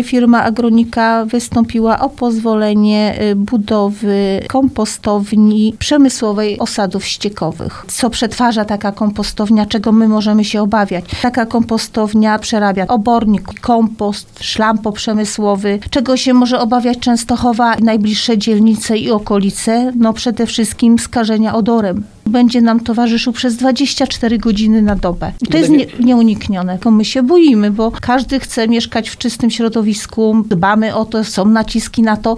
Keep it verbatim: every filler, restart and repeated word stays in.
firma Agronika wystąpiła o pozwolenie budowy kompostowni przemysłowej osadów ściekowych. Co przetwarza taka kompostownia, czego my możemy się obawiać? Taka kompostownia przerabia obornik, kompost, szlam poprzemysłowy. Czego się może obawiać Częstochowa, najbliższe dzielnice i okolice? No przede wszystkim skażenia odorem. Będzie nam towarzyszył przez dwadzieścia cztery godziny na dobę. I to jest nie, nieuniknione. Tylko my się boimy, bo każdy chce mieszkać w czystym środowisku, dbamy o to, są naciski na to,